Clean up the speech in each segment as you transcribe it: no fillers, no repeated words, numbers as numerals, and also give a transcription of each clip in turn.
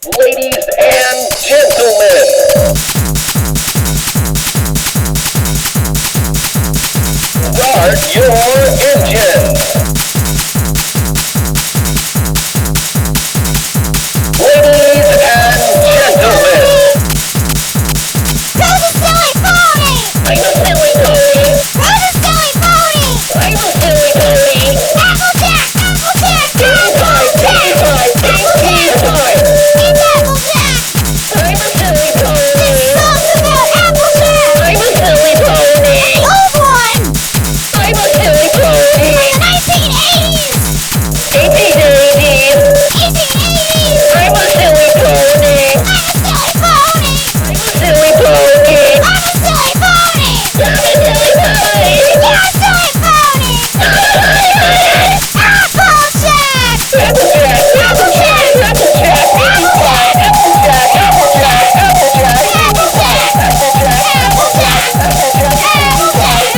Ladies and gentlemen, start your engines. Ladies and gentlemen, Who's a silly pony? I'm a silly pony. Who's a silly pony? I'm a silly pony. Applejack! Applejack! Piggy pie, piggy pie, piggy pie. It's Applejack! I'm a silly This pony. song's about Applejack! I'm a silly pony. Old one! I'm a silly pony. From the 1980s! 1880s. 1880s! I'm a silly pony. I'm a silly pony! I'm a silly pony. I'm a silly pony! I'm a silly pony. You're a silly pony! Applejack! Applejack, Applejack, Applejack, piggy pie, Applejack, Applejack, Applejack, Applejack! Applejack, Applejack!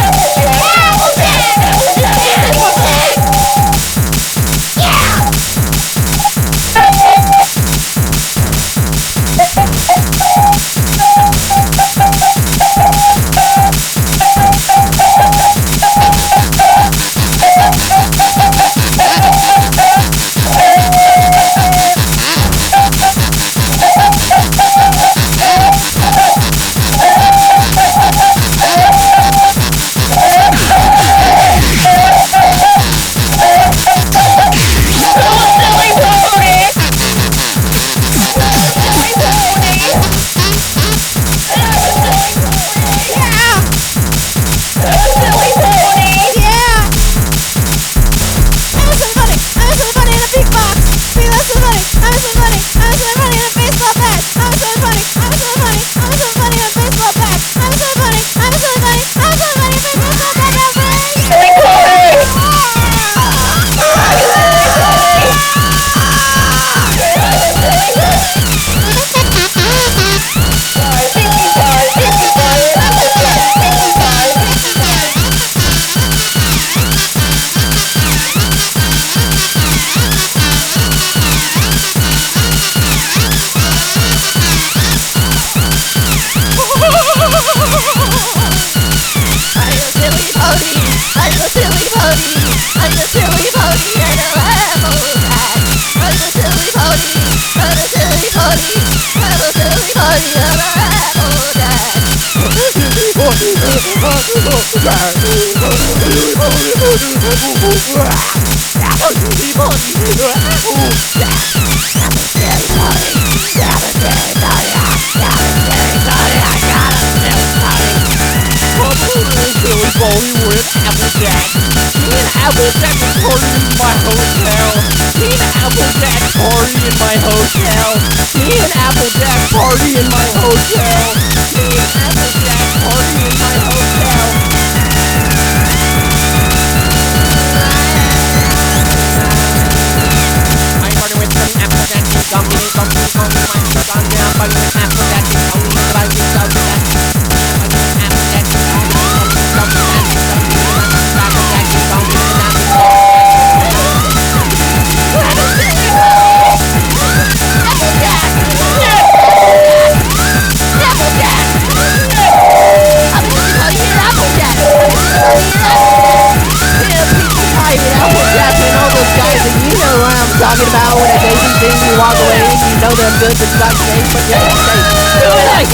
Talking about when a baby thinks you walk away and you know they're good but you got safe, but you're not safe. Do it like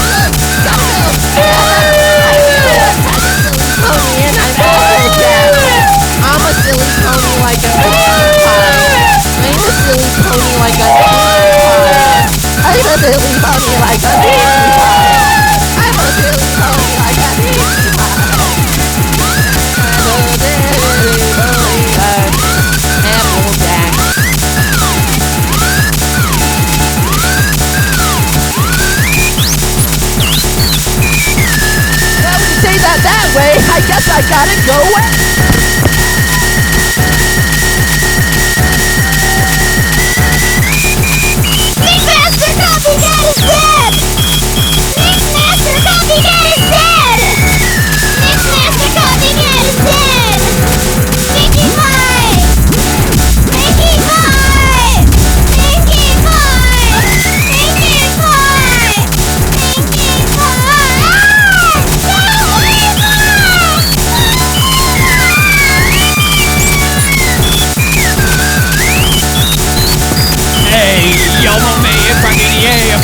pony and I'm Applejack. I'm a silly pony like a pie. I'm a silly pony like a pie. I'm a silly pony like a pie. I'm a silly pony like a pie. I'm a silly pony like Applejack. That way, I guess I gotta go away. Big Master Copycat is dead!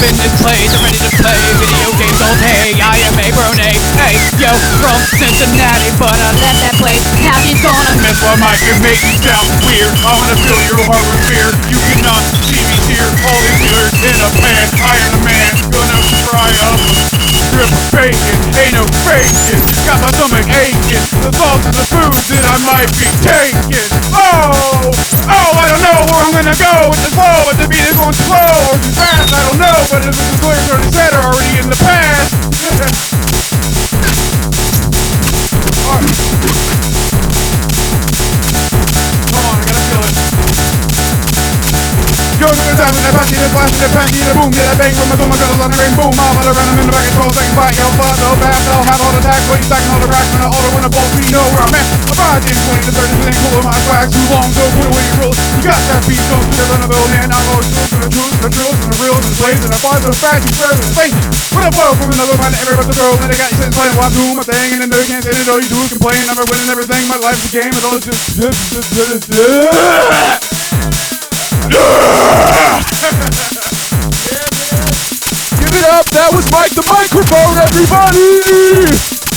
in this place, I'm ready to play video games all day. I am a brony, hey, yo, from Cincinnati, but I left that place, now she's gonna That's why my can make you sound weird. I wanna fill your heart with fear. You cannot see me here. All these dealers in a pan. I am the man. Gonna fry up. Strip of bacon. Ain't no faking. Got my stomach aching. The thoughts of the foods that I might be taking. Oh, I don't know where I'm gonna go with the flow. But the beat is going slow or too fast. I don't know. But if the lyrics already said are already in the past. Yo, to the time in the panty, the flash in the panty, the boom, yeah, bang, from my thumb, my girls on the ring, boom, I'm all around, I'm in the back, 12 seconds back, yo, fly, no fast, I'll have all attacks, wait, stacking all the racks, when I order, when I bolt, we know where I'm at, I'm riding 20 to 30%, cool with my swag, too long, so put away your rules, you got that beat, go to the Runabelle, man, I'm always true to the truth, the drills, and the reels, and the plays, and I fly to the fast, you swear to the face, when I blow from another man, everybody the girl, and I got you sitting playing while I'm doing my thing, and then they can't say it, all you do is complain, I'm winning everything, my life's a game, and all it's just Give it up, that was Mike the Microphone, everybody!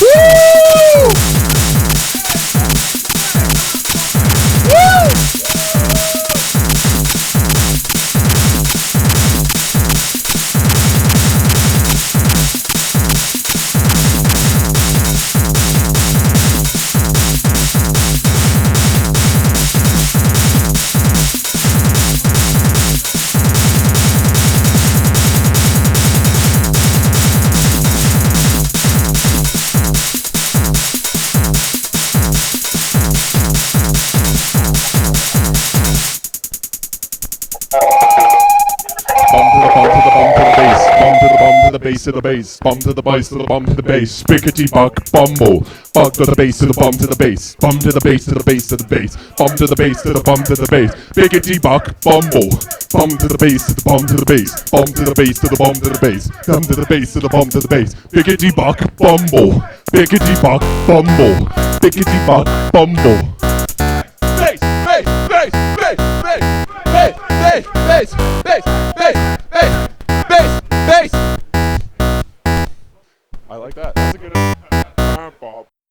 Bass to the bass, bum to the bass to the bum to the bass, spickety buck bumble, buck to the bass to the bum to the bass, bum to the bass to the bass to the bass, bum to the bass to the bum to the bass, biggity buck bumble, bum to the bass to the bum to the bass, bum to the bass to the bum to the bass, bum to the bass to the bum to the bass, biggity buck bumble, biggity buck bumble, biggity buck bumble.